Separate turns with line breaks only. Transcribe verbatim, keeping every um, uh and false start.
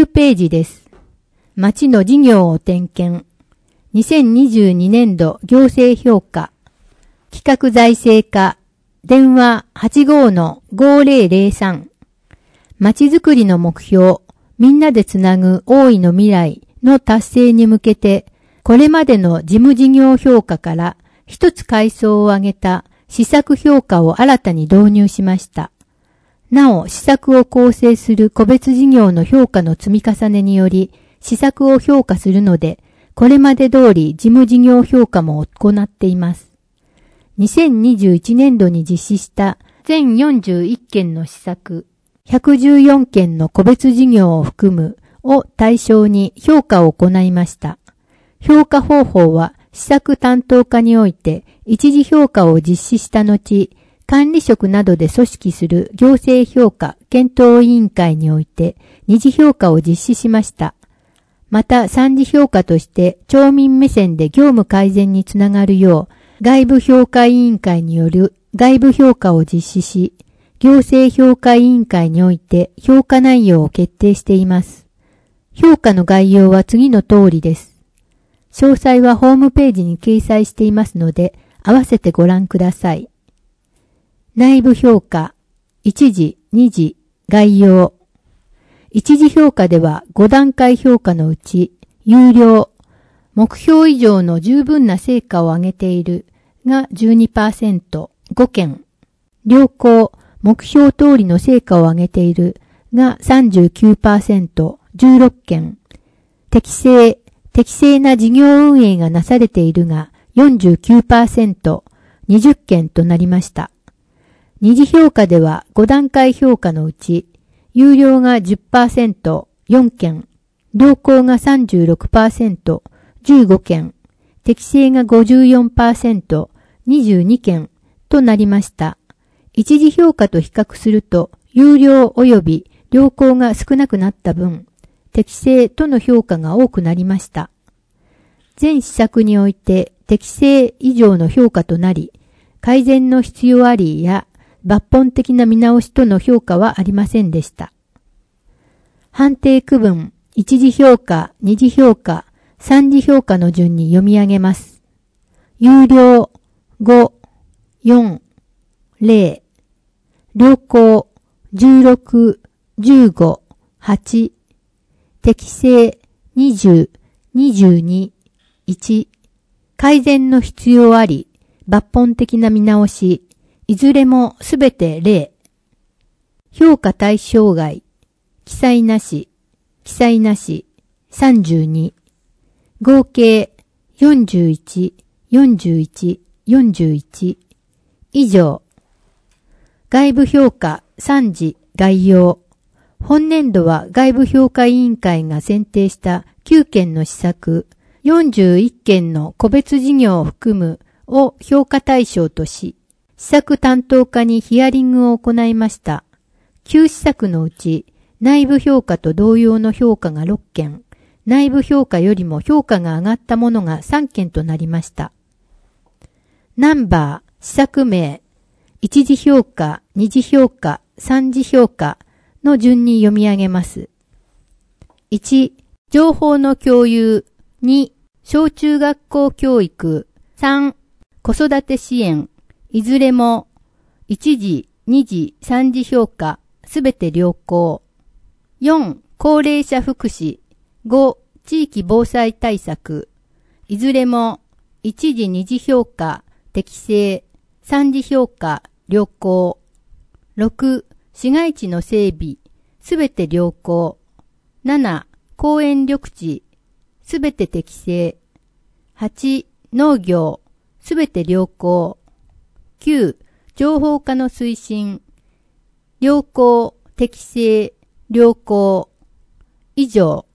ゅうページです。町の事業を点検。にせんにじゅうにねんど行政評価。企画財政課。電話 はちごーのごーぜろぜろさん。町づくりの目標。みんなでつなぐ大いの未来の達成に向けて、これまでの事務事業評価から一つ階層を上げた施策評価を新たに導入しました。なお、施策を構成する個別事業の評価の積み重ねにより、施策を評価するので、これまで通り事務事業評価も行っています。にせんにじゅういちねんどに実施した全よんじゅういっけんの施策、ひゃくじゅうよんけんの個別事業を含むを対象に評価を行いました。評価方法は施策担当課において一次評価を実施した後、管理職などで組織する行政評価検討委員会において二次評価を実施しました。また三次評価として町民目線で業務改善につながるよう外部評価委員会による外部評価を実施し、行政評価委員会において評価内容を決定しています。評価の概要は次の通りです。詳細はホームページに掲載していますので、合わせてご覧ください。内部評価、一次、二次、概要。一次評価ではごだんかい評価のうち、優良、目標以上の十分な成果を上げているが じゅうにパーセント、ごけん。良好、目標通りの成果を上げているが さんじゅうきゅうパーセント、じゅうろっけん。適正、適正な事業運営がなされているが よんじゅうきゅうパーセント、にじゅっけんとなりました。二次評価ではごだんかい評価のうち、優良が じゅっパーセント、よんけん、良好が さんじゅうろくパーセント、じゅうごけん、適正が ごじゅうよんパーセント、にじゅうにけんとなりました。一次評価と比較すると、優良及び良好が少なくなった分、適正との評価が多くなりました。全施策において適正以上の評価となり、改善の必要ありや抜本的な見直しとの評価はありませんでした。判定区分、一次評価、二次評価、三次評価の順に読み上げます。優良、ご、よん、ぜろ、良好、じゅうろく、じゅうご、はち、適正、にじゅう、にじゅうに、いち、改善の必要あり、抜本的な見直し、いずれもすべてぜろ。評価対象外、記載なし、記載なし、さんじゅうに、合計よんじゅういち、よんじゅういち、よんじゅういち、以上。外部評価さん次概要。本年度は外部評価委員会が選定したきゅうけんの施策、よんじゅういっけんの個別事業を含むを評価対象とし、施策担当課にヒアリングを行いました。きゅう施策のうち、内部評価と同様の評価がろっけん、内部評価よりも評価が上がったものがさんけんとなりました。ナンバー、施策名、一次評価、二次評価、三次評価の順に読み上げます。いち、情報の共有。に、小中学校教育。さん、子育て支援。いずれも、一次、二次、三次評価、すべて良好。よん、高齢者福祉。ご、地域防災対策。いずれも、一次、二次評価、適正。三次評価、良好。ろく、市街地の整備。すべて良好。なな、公園緑地。すべて適正。はち、農業。すべて良好。きゅう、情報化の推進。良好、適正、良好。以上。